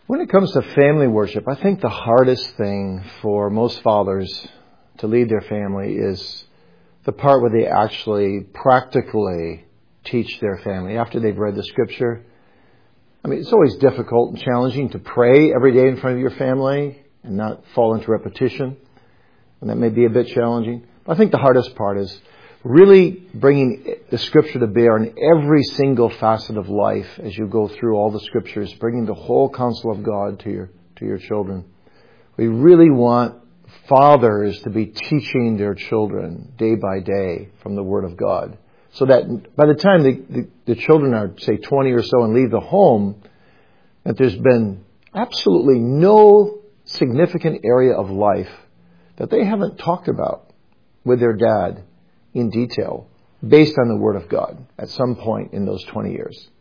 When it comes to family worship, I think the hardest thing for most fathers to lead their family is the part where they actually practically teach their family after they've read the Scripture. I mean, it's always difficult and challenging to pray every day in front of your family and not fall into repetition. And that may be a bit challenging. But I think the hardest part is really bringing the Scripture to bear on every single facet of life as you go through all the Scriptures, bringing the whole counsel of God to your children. We really want fathers to be teaching their children day by day from the Word of God, so that by the time the children are, say, 20 or so and leave the home, that there's been absolutely no significant area of life that they haven't talked about with their dad in detail based on the Word of God at some point in those 20 years.